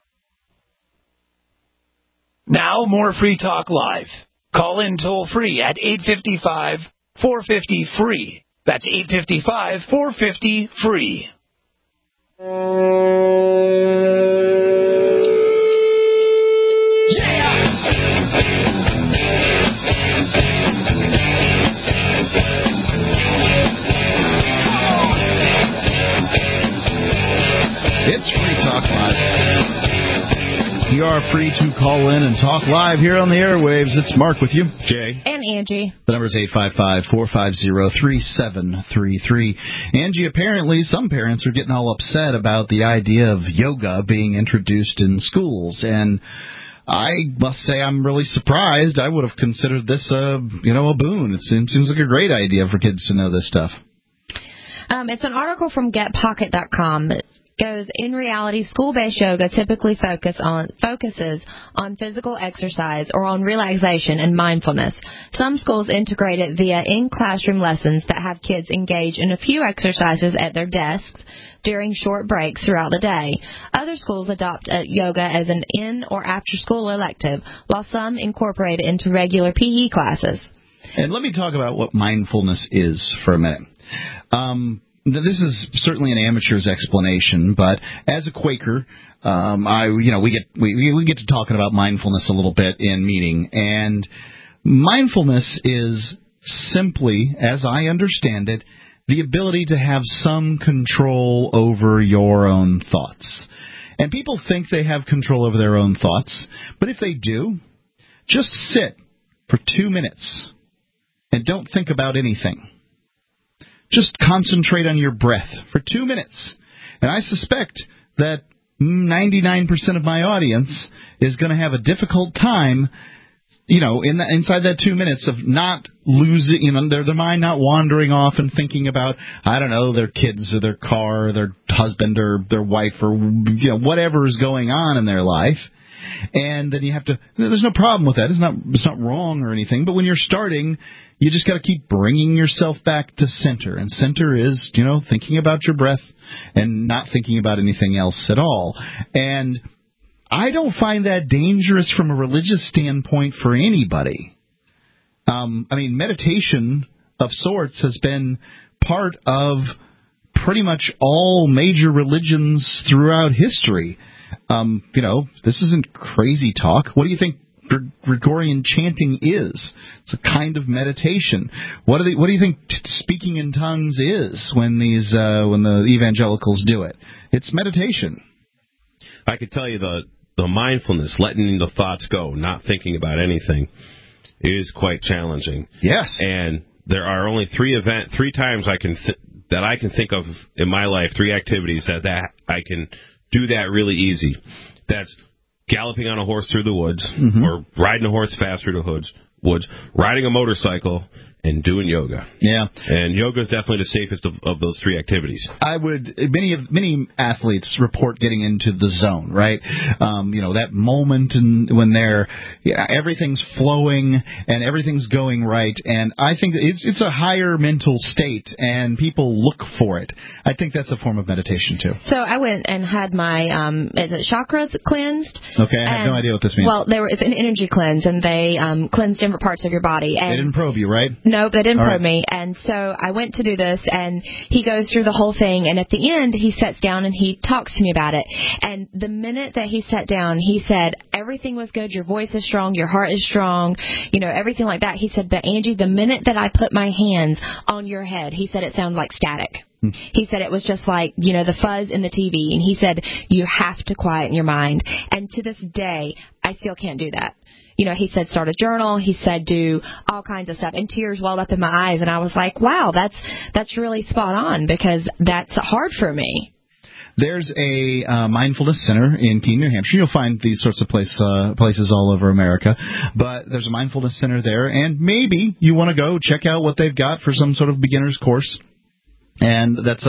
Now, more Free Talk Live. Call in toll-free at 855-450-FREE. That's 855-450-FREE. It's Free Talk Live. You are free to call in and talk live here on the airwaves. It's Mark with you. Jay. And Angie. The number is 855-450-3733. Angie, apparently some parents are getting all upset about the idea of yoga being introduced in schools. And I must say I'm really surprised. I would have considered this a boon. It seems like a great idea for kids to know this stuff. It's an article from GetPocket.com. It goes, in reality, school-based yoga typically focuses on physical exercise or on relaxation and mindfulness. Some schools integrate it via in-classroom lessons that have kids engage in a few exercises at their desks during short breaks throughout the day. Other schools adopt yoga as an in- or after-school elective, while some incorporate it into regular PE classes. And let me talk about what mindfulness is for a minute. This is certainly an amateur's explanation, but as a Quaker, we get to talking about mindfulness a little bit in meeting, and mindfulness is simply, as I understand it, the ability to have some control over your own thoughts. And people think they have control over their own thoughts, but if they do, just sit for 2 minutes and don't think about anything. Just concentrate on your breath for 2 minutes. And I suspect that 99% of my audience is going to have a difficult time, inside that 2 minutes of not losing, their mind not wandering off and thinking about, their kids or their car or their husband or their wife or, whatever is going on in their life. And then you have to, there's no problem with that. It's not wrong or anything. But when you're starting, you just got to keep bringing yourself back to center. And center is, thinking about your breath and not thinking about anything else at all. And I don't find that dangerous from a religious standpoint for anybody. Meditation of sorts has been part of pretty much all major religions throughout history. This isn't crazy talk. What do you think Gregorian chanting is. It's a kind of meditation. What do you think speaking in tongues is when the evangelicals do it? It's meditation. I could tell you the mindfulness, letting the thoughts go, not thinking about anything, is quite challenging. Yes. And there are only three times that I can think of in my life, 3 activities that I can do that really easy. That's galloping on a horse through the woods, or riding a horse fast through the woods, riding a motorcycle, and doing yoga. Yeah. And yoga is definitely the safest of those 3 activities. Many athletes report getting into the zone, right? That moment when everything's flowing and everything's going right. And I think it's a higher mental state, and people look for it. I think that's a form of meditation too. So I went and had my chakras cleansed. Okay, I have no idea what this means. Well, it's an energy cleanse, and they cleanse different parts of your body. And they didn't probe you, right? No, they didn't probe me. And so I went to do this, and he goes through the whole thing, and at the end, he sits down and he talks to me about it. And the minute that he sat down, he said, everything was good, your voice is strong, your heart is strong, everything like that. He said, but Angie, the minute that I put my hands on your head, he said it sounded like static. He said it was just like, the fuzz in the TV. And he said, you have to quieten your mind. And to this day, I still can't do that. He said, start a journal. He said, do all kinds of stuff. And tears welled up in my eyes. And I was like, wow, that's really spot on, because that's hard for me. There's a mindfulness center in Keene, New Hampshire. You'll find these sorts of places all over America. But there's a mindfulness center there. And maybe you want to go check out what they've got for some sort of beginner's course. And that's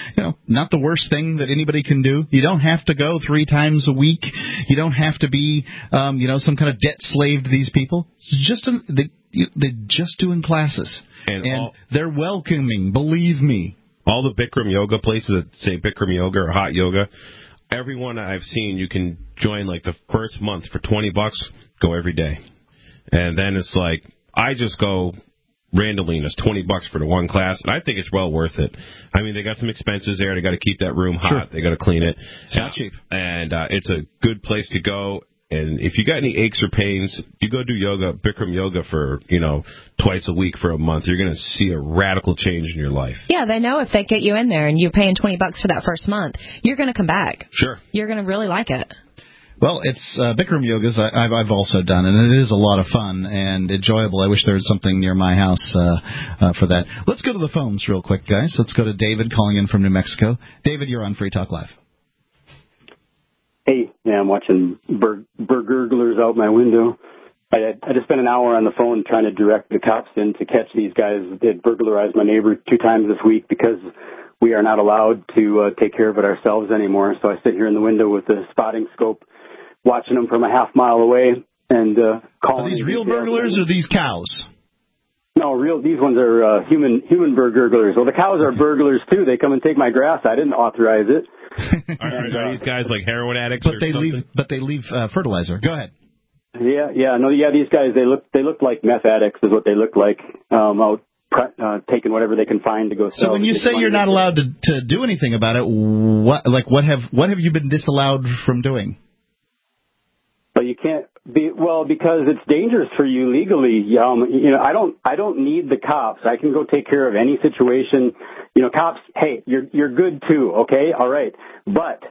not the worst thing that anybody can do. You don't have to go 3 times a week. You don't have to be, some kind of debt slave to these people. It's just they're just doing classes, and they're welcoming. Believe me. All the Bikram yoga places that say Bikram yoga or hot yoga, everyone I've seen, you can join like the first month for $20. Go every day, and then it's like I just go randomly, and it's $20 for the one class, and I think it's well worth it. I mean, they got some expenses there. They got to keep that room hot. Sure. They got to clean it. It's not cheap. And it's a good place to go. And if you got any aches or pains, you go do yoga, Bikram yoga for, twice a week for a month. You're going to see a radical change in your life. Yeah, they know if they get you in there and you're paying $20 for that first month, you're going to come back. Sure. You're going to really like it. Well, it's Bikram yogas I've also done, and it is a lot of fun and enjoyable. I wish there was something near my house for that. Let's go to the phones real quick, guys. Let's go to David calling in from New Mexico. David, you're on Free Talk Live. Hey, I'm watching burglars out my window. I just spent an hour on the phone trying to direct the cops in to catch these guys that did burglarize my neighbor 2 times this week, because we are not allowed to take care of it ourselves anymore. So I sit here in the window with the spotting scope, watching them from a half mile away, and calling. Are these real burglars or these cows? No, these ones are human burglars. Well, the cows are burglars too. They come and take my grass. I didn't authorize it. Are these guys like heroin addicts? But they leave fertilizer. Go ahead. These guys they look like meth addicts is what they look like. Out taking whatever they can find to go sell. So when you say you're not allowed to do anything about it, what have you been disallowed from doing? But you can't be, because it's dangerous for you legally. I don't need the cops. I can go take care of any situation. Cops, hey, you're good too, okay? All right. But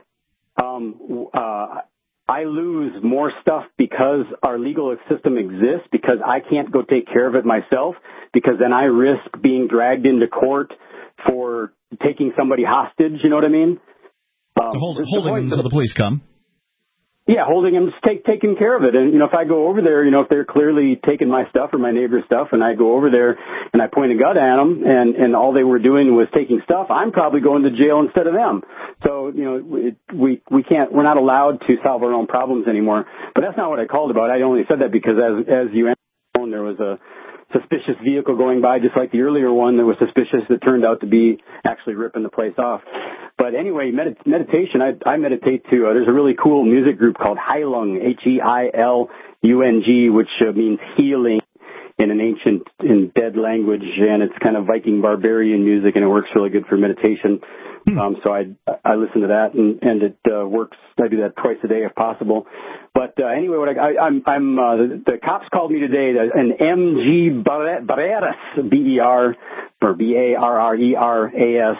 I lose more stuff because our legal system exists, because I can't go take care of it myself, because then I risk being dragged into court for taking somebody hostage, you know what I mean? Holding them until the police come. Yeah, holding them, taking care of it. And, if I go over there, if they're clearly taking my stuff or my neighbor's stuff, and I go over there and I point a gun at them, and all they were doing was taking stuff, I'm probably going to jail instead of them. So, we're not allowed to solve our own problems anymore. But that's not what I called about. I only said that because as you answered the phone, there was a suspicious vehicle going by, just like the earlier one that was suspicious that turned out to be actually ripping the place off. But anyway, meditation, I meditate too. There's a really cool music group called Heilung, Heilung, which means healing. in an ancient and dead language, and it's kind of Viking barbarian music, and it works really good for meditation. So I listen to that, and it works. I do that twice a day if possible. But anyway, the cops called me today. An MG Barreras, B-E-R or B-A-R-R-E-R-A-S.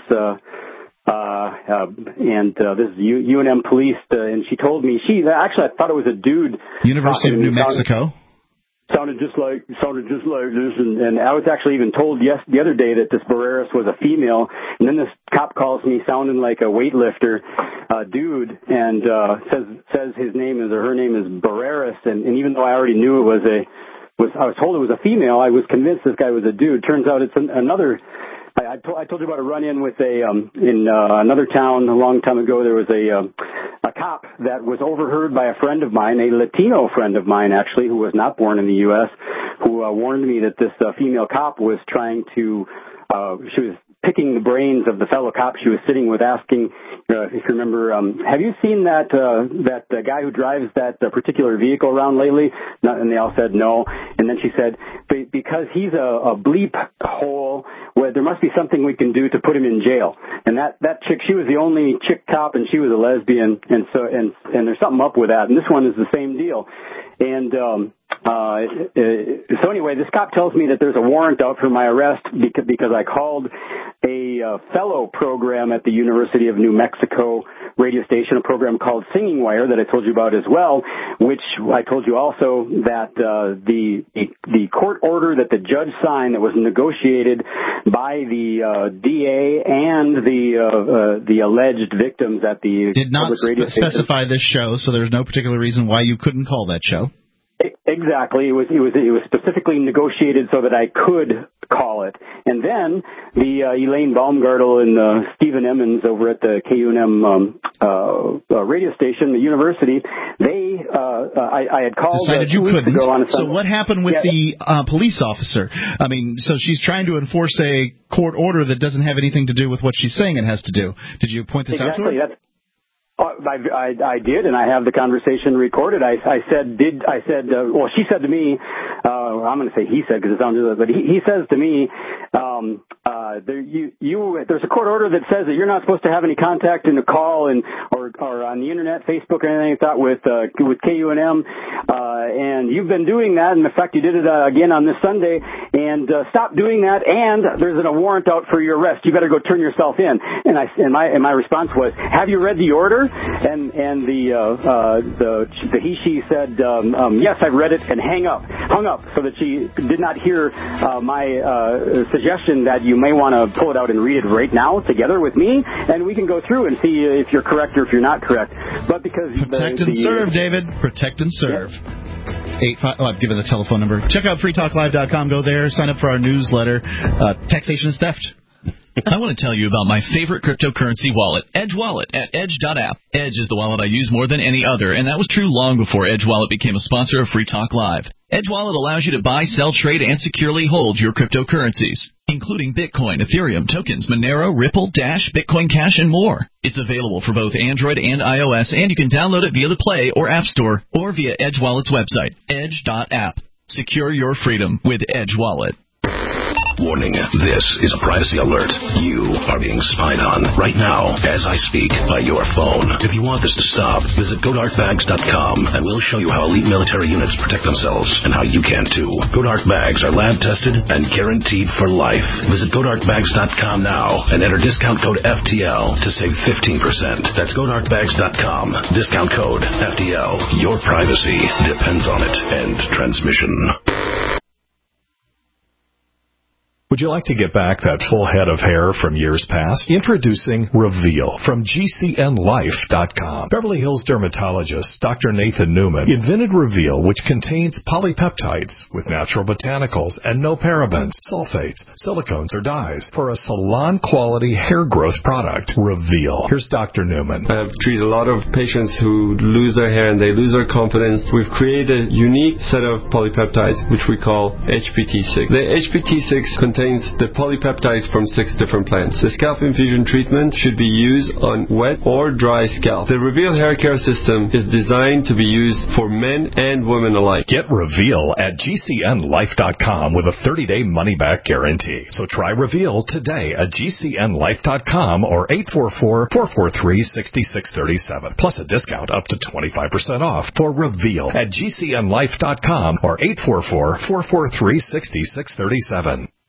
This is UNM police, and she told me actually I thought it was a dude. University of New Mexico. Sounded just like this, and I was actually even told the other day that this Barreras was a female, and then this cop calls me sounding like a weightlifter dude, and says his name is or her name is Barreras, and even though I already knew I was told it was a female, I was convinced this guy was a dude. Turns out it's another. I told you about a run-in with in another town a long time ago. There was a cop that was overheard by a friend of mine, a Latino friend of mine actually, who was not born in the U.S., who warned me that this female cop was trying to, she was picking the brains of the fellow cop she was sitting with, asking, if you remember, have you seen that guy who drives that particular vehicle around lately? And they all said no. And then she said, because he's a bleep hole, well, there must be something we can do to put him in jail. And that chick, she was the only chick cop, and she was a lesbian, and there's something up with that. And this one is the same deal. And so anyway, this cop tells me that there's a warrant out for my arrest because I called a fellow program at the University of New Mexico radio station, a program called Singing Wire that I told you about as well, which I told you also that the court order that the judge signed that was negotiated by the DA and the alleged victims at the did not public radio station. Specify this show, so there's no particular reason why you couldn't call that show. Exactly. It was specifically negotiated so that I could call it. And then the Elaine Baumgartel and Stephen Emmons over at the KUNM radio station, the university, I had called decided you couldn't. So what happened with the Yeah. Police officer? I mean, so she's trying to enforce a court order that doesn't have anything to do with what she's saying it has to do. Did you point this out to her? I did, and I have the conversation recorded. Well, she said to me, I'm going to say he said because it sounds good, but he says to me, there's a court order that says that you're not supposed to have any contact in the call or on the internet, Facebook, or anything like that with KUNM, and you've been doing that. And in fact, you did it again on this Sunday, and stop doing that. And there's a warrant out for your arrest. You better go turn yourself in. And my response was, have you read the order? And the he/she said, yes, I've read it, and hung up, so that she did not hear my suggestion that you may want to pull it out and read it right now together with me, and we can go through and see if you're correct or if you're not correct. But because protect and serve, David, protect and serve. Yeah. I've given the telephone number. Check out freetalklive.com. Go there, sign up for our newsletter. Taxation is theft. I want to tell you about my favorite cryptocurrency wallet, Edge Wallet, at Edge.app. Edge is the wallet I use more than any other, and that was true long before Edge Wallet became a sponsor of Free Talk Live. Edge Wallet allows you to buy, sell, trade, and securely hold your cryptocurrencies, including Bitcoin, Ethereum, tokens, Monero, Ripple, Dash, Bitcoin Cash, and more. It's available for both Android and iOS, and you can download it via the Play or App Store or via Edge Wallet's website, Edge.app. Secure your freedom with Edge Wallet. Warning, this is a privacy alert. You are being spied on right now as I speak by your phone. If you want this to stop, visit GoDarkBags.com and we'll show you how elite military units protect themselves and how you can too. GoDark Bags are lab tested and guaranteed for life. Visit GoDarkBags.com now and enter discount code FTL to save 15%. That's GoDarkBags.com. Discount code FTL. Your privacy depends on it. End transmission. Would you like to get back that full head of hair from years past? Introducing Reveal from GCNLife.com. Beverly Hills dermatologist Dr. Nathan Newman invented Reveal, which contains polypeptides with natural botanicals and no parabens, sulfates, silicones, or dyes for a salon-quality hair growth product. Reveal. Here's Dr. Newman. I've treated a lot of patients who lose their hair and they lose their confidence. We've created a unique set of polypeptides, which we call HPT6. The HPT6 contains contains the polypeptides from 6 different plants. The scalp infusion treatment should be used on wet or dry scalp. The Reveal hair care system is designed to be used for men and women alike. Get Reveal at GCNlife.com with a 30-day money-back guarantee. So try Reveal today at GCNlife.com or 844-443-6637. Plus a discount up to 25% off for Reveal at GCNlife.com or 844-443-6637.